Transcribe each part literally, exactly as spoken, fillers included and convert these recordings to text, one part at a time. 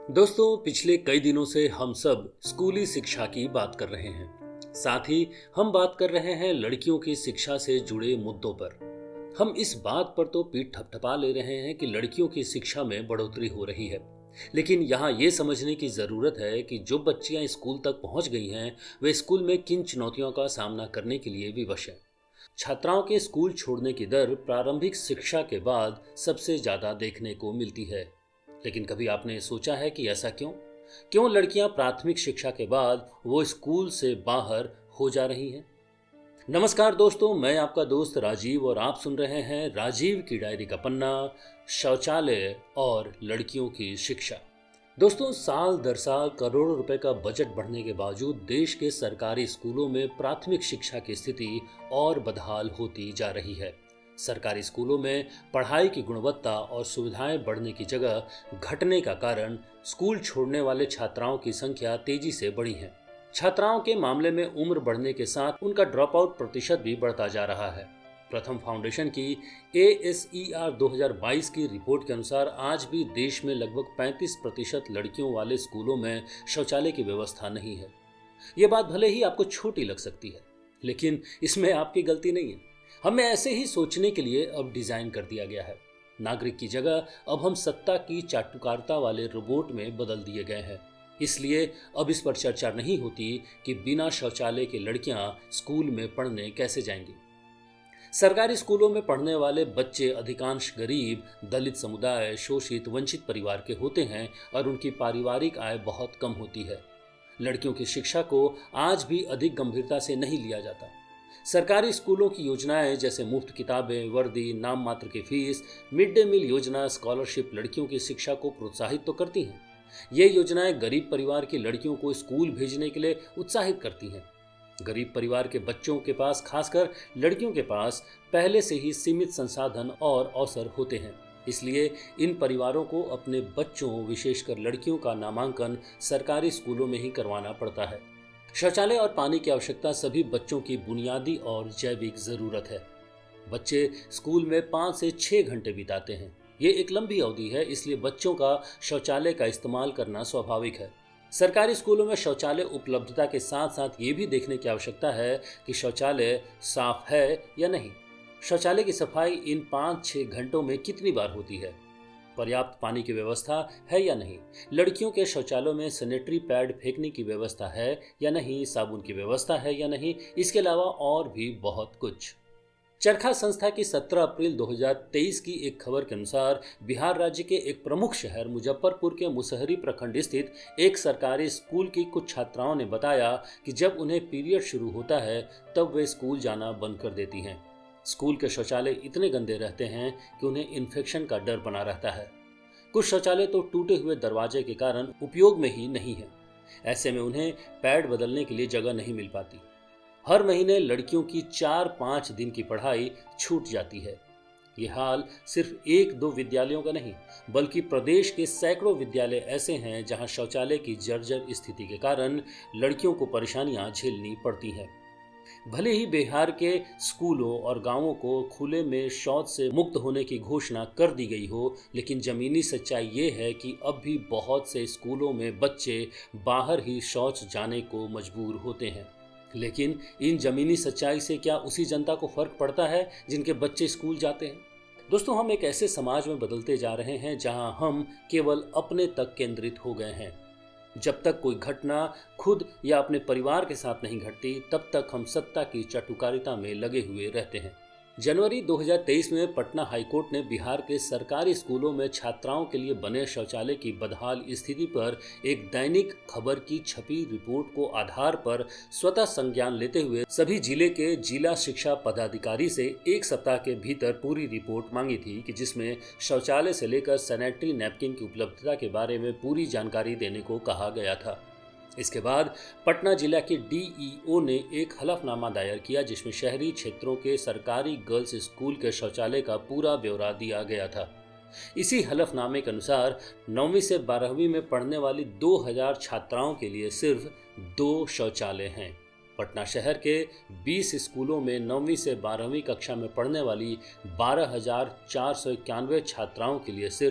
दोस्तों, पिछले कई दिनों से हम सब स्कूली शिक्षा की बात कर रहे हैं। साथ ही हम बात कर रहे हैं लड़कियों की शिक्षा से जुड़े मुद्दों पर। हम इस बात पर तो पीठ थपथपा ले रहे हैं कि लड़कियों की शिक्षा में बढ़ोतरी हो रही है, लेकिन यहाँ ये समझने की जरूरत है कि जो बच्चियां स्कूल तक पहुंच गई हैं, वे स्कूल में किन चुनौतियों का सामना करने के लिए विवश हैं। छात्राओं के स्कूल छोड़ने की दर प्रारंभिक शिक्षा के बाद सबसे ज्यादा देखने को मिलती है। लेकिन कभी आपने सोचा है कि ऐसा क्यों? क्यों लड़कियां प्राथमिक शिक्षा के बाद वो स्कूल से बाहर हो जा रही हैं? नमस्कार दोस्तों, मैं आपका दोस्त राजीव और आप सुन रहे हैं राजीव की डायरी का पन्ना, शौचालय और लड़कियों की शिक्षा। दोस्तों, साल दर साल करोड़ों रुपए का बजट बढ़ने के बावजूद देश के सरकारी स्कूलों में प्राथमिक शिक्षा की स्थिति और बदहाल होती जा रही है। सरकारी स्कूलों में पढ़ाई की गुणवत्ता और सुविधाएं बढ़ने की जगह घटने का कारण स्कूल छोड़ने वाले छात्राओं की संख्या तेजी से बढ़ी है। छात्राओं के मामले में उम्र बढ़ने के साथ उनका ड्रॉप आउट प्रतिशत भी बढ़ता जा रहा है। प्रथम फाउंडेशन की ए एस ई आर दो हज़ार बाईस की रिपोर्ट के अनुसार आज भी देश में लगभग पैंतीस प्रतिशत लड़कियों वाले स्कूलों में शौचालय की व्यवस्था नहीं है। ये बात भले ही आपको छोटी लग सकती है, लेकिन इसमें आपकी गलती नहीं है। हमें ऐसे ही सोचने के लिए अब डिजाइन कर दिया गया है। नागरिक की जगह अब हम सत्ता की चाटुकारिता वाले रोबोट में बदल दिए गए हैं। इसलिए अब इस पर चर्चा नहीं होती कि बिना शौचालय के लड़कियां स्कूल में पढ़ने कैसे जाएंगी। सरकारी स्कूलों में पढ़ने वाले बच्चे अधिकांश गरीब, दलित समुदाय, शोषित, वंचित परिवार के होते हैं और उनकी पारिवारिक आय बहुत कम होती है। लड़कियों की शिक्षा को आज भी अधिक गंभीरता से नहीं लिया जाता। सरकारी स्कूलों की योजनाएं जैसे मुफ्त किताबें, वर्दी, नाम मात्र की फीस, मिड डे मील योजना, स्कॉलरशिप लड़कियों की शिक्षा को प्रोत्साहित तो करती हैं। ये योजनाएं गरीब परिवार की लड़कियों को स्कूल भेजने के लिए उत्साहित करती हैं। गरीब परिवार के बच्चों के पास, खासकर लड़कियों के पास, पहले से ही सीमित संसाधन और अवसर होते हैं। इसलिए इन परिवारों को अपने बच्चों, विशेषकर लड़कियों का नामांकन सरकारी स्कूलों में ही करवाना पड़ता है। शौचालय और पानी की आवश्यकता सभी बच्चों की बुनियादी और जैविक जरूरत है। बच्चे स्कूल में पाँच से छः घंटे बिताते हैं। ये एक लंबी अवधि है, इसलिए बच्चों का शौचालय का इस्तेमाल करना स्वाभाविक है। सरकारी स्कूलों में शौचालय उपलब्धता के साथ साथ ये भी देखने की आवश्यकता है कि शौचालय साफ है या नहीं। शौचालय की सफाई इन पाँच छः घंटों में कितनी बार होती है? पर्याप्त पानी की व्यवस्था है या नहीं? लड़कियों के शौचालयों में सैनिटरी पैड फेंकने की व्यवस्था है या नहीं? साबुन की व्यवस्था है या नहीं? इसके अलावा और भी बहुत कुछ। चरखा संस्था की सत्रह अप्रैल दो हज़ार तेईस की एक खबर के अनुसार बिहार राज्य के एक प्रमुख शहर मुजफ्फरपुर के मुसहरी प्रखंड स्थित एक सरकारी स्कूल की कुछ छात्राओं ने बताया कि जब उन्हें पीरियड शुरू होता है तब वे स्कूल जाना बंद कर देती हैं। स्कूल के शौचालय इतने गंदे रहते हैं कि उन्हें इन्फेक्शन का डर बना रहता है। कुछ शौचालय तो टूटे हुए दरवाजे के कारण उपयोग में ही नहीं है। ऐसे में उन्हें पैड बदलने के लिए जगह नहीं मिल पाती। हर महीने लड़कियों की चार पाँच दिन की पढ़ाई छूट जाती है। ये हाल सिर्फ एक दो विद्यालयों का नहीं, बल्कि प्रदेश के सैकड़ों विद्यालय ऐसे हैं जहां शौचालय की जर्जर स्थिति के कारण लड़कियों को परेशानियां झेलनी पड़ती हैं। भले ही बिहार के स्कूलों और गांवों को खुले में शौच से मुक्त होने की घोषणा कर दी गई हो, लेकिन जमीनी सच्चाई ये है कि अब भी बहुत से स्कूलों में बच्चे बाहर ही शौच जाने को मजबूर होते हैं। लेकिन इन जमीनी सच्चाई से क्या उसी जनता को फर्क पड़ता है जिनके बच्चे स्कूल जाते हैं? दोस्तों, हम एक ऐसे समाज में बदलते जा रहे हैं जहां हम केवल अपने तक केंद्रित हो गए हैं। जब तक कोई घटना खुद या अपने परिवार के साथ नहीं घटती, तब तक हम सत्ता की चाटुकारिता में लगे हुए रहते हैं। जनवरी दो हज़ार तेईस में पटना हाईकोर्ट ने बिहार के सरकारी स्कूलों में छात्राओं के लिए बने शौचालय की बदहाल स्थिति पर एक दैनिक खबर की छपी रिपोर्ट को आधार पर स्वतः संज्ञान लेते हुए सभी जिले के जिला शिक्षा पदाधिकारी से एक सप्ताह के भीतर पूरी रिपोर्ट मांगी थी कि जिसमें शौचालय से लेकर सैनिटरी नैपकिन की उपलब्धता के बारे में पूरी जानकारी देने को कहा गया था। इसके बाद पटना जिला के डी ई ओ ने एक हलफनामा दायर किया जिसमें शहरी क्षेत्रों के सरकारी गर्ल्स स्कूल के शौचालय का पूरा ब्यौरा दिया गया था। इसी हलफनामे के अनुसार नौवीं से बारहवीं में पढ़ने वाली दो हज़ार छात्राओं के लिए सिर्फ दो शौचालय हैं। पटना शहर के बीस स्कूलों में नौवीं से बारहवीं कक्षा में पढ़ने वाली बारह हजार चार सौ इक्यानवे छात्राओं के लिए सिर्फ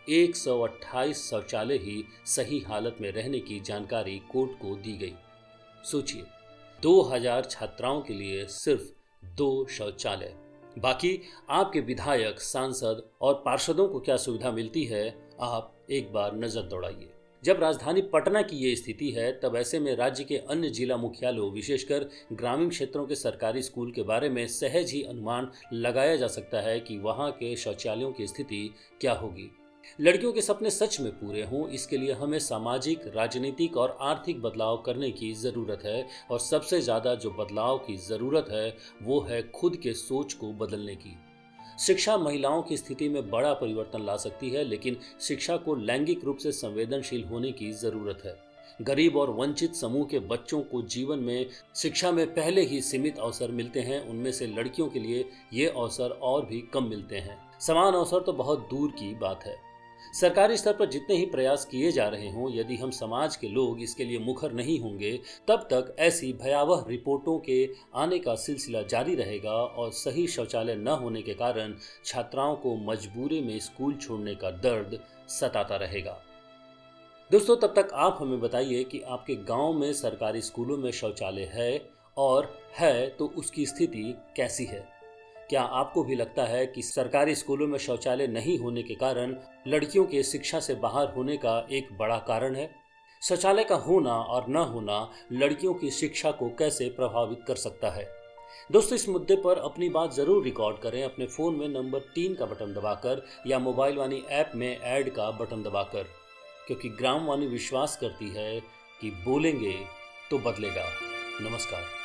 एक सौ अट्ठाईस शौचालय ही सही हालत में रहने की जानकारी कोर्ट को दी गई। सोचिए, दो हज़ार छात्राओं के लिए सिर्फ दो शौचालय। बाकी आपके विधायक, सांसद और पार्षदों को क्या सुविधा मिलती है, आप एक बार नजर दौड़ाइए। जब राजधानी पटना की ये स्थिति है, तब ऐसे में राज्य के अन्य जिला मुख्यालयों, विशेषकर ग्रामीण क्षेत्रों के सरकारी स्कूल के बारे में सहज ही अनुमान लगाया जा सकता है कि वहां के शौचालयों की स्थिति क्या होगी। लड़कियों के सपने सच में पूरे हों, इसके लिए हमें सामाजिक, राजनीतिक और आर्थिक बदलाव करने की ज़रूरत है। और सबसे ज़्यादा जो बदलाव की ज़रूरत है वो है खुद के सोच को बदलने की। शिक्षा महिलाओं की स्थिति में बड़ा परिवर्तन ला सकती है, लेकिन शिक्षा को लैंगिक रूप से संवेदनशील होने की ज़रूरत है। गरीब और वंचित समूह के बच्चों को जीवन में शिक्षा में पहले ही सीमित अवसर मिलते हैं, उनमें से लड़कियों के लिए ये अवसर और भी कम मिलते हैं। समान अवसर तो बहुत दूर की बात है। सरकारी स्तर पर जितने ही प्रयास किए जा रहे हों, यदि हम समाज के लोग इसके लिए मुखर नहीं होंगे, तब तक ऐसी भयावह रिपोर्टों के आने का सिलसिला जारी रहेगा और सही शौचालय न होने के कारण छात्राओं को मजबूरी में स्कूल छोड़ने का दर्द सताता रहेगा। दोस्तों, तब तक आप हमें बताइए कि आपके गांव में सरकारी स्कूलों में शौचालय है, और है तो उसकी स्थिति कैसी है। क्या आपको भी लगता है कि सरकारी स्कूलों में शौचालय नहीं होने के कारण लड़कियों के शिक्षा से बाहर होने का एक बड़ा कारण है? शौचालय का होना और न होना लड़कियों की शिक्षा को कैसे प्रभावित कर सकता है? दोस्तों, इस मुद्दे पर अपनी बात जरूर रिकॉर्ड करें अपने फोन में नंबर तीन का बटन दबाकर या मोबाइल वाणी ऐप में ऐड का बटन दबाकर, क्योंकि ग्राम वाणी विश्वास करती है कि बोलेंगे तो बदलेगा। नमस्कार।